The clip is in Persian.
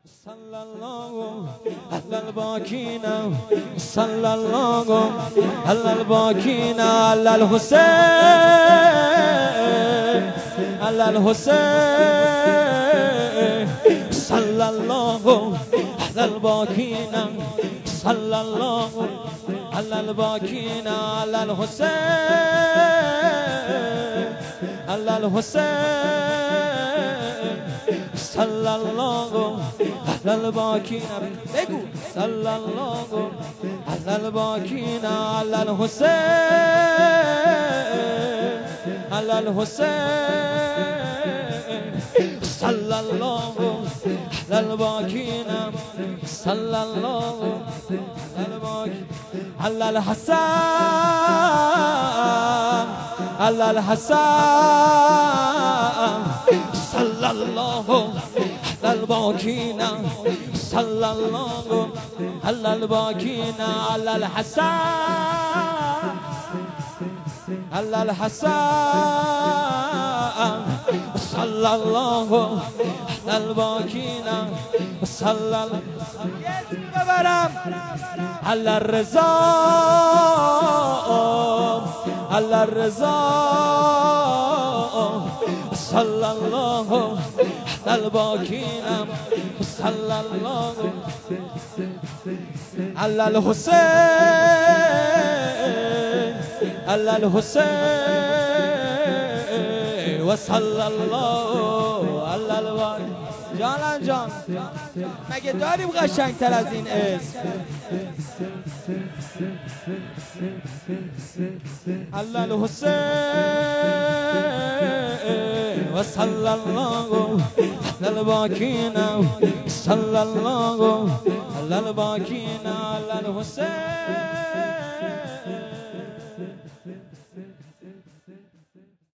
صلى الله على الباكين صلى الله على الباكين على الحسين على الحسين صلى الله على الباكين صلى الله على الباكين على الحسين على الحسين صلى الله على الباكين صلى الله على الباكين على الحسين على الحسين صلى الله على الباكين صلى الله على الباكين على الحسن على الحسن صلى الله على الباكين صلى الله على الباكين على الحسن على الحسن صلى الله على الباكين صلى على الرضا على الرضا صلى الله على الباكين صلى الله على الحسين على الحسين وصلى الله على الباكين. جانم جان مگه داریم قشنگتر از این اسم؟ على الحسين وصلى الله على الباكين صلى الله على الباكين على الحسين.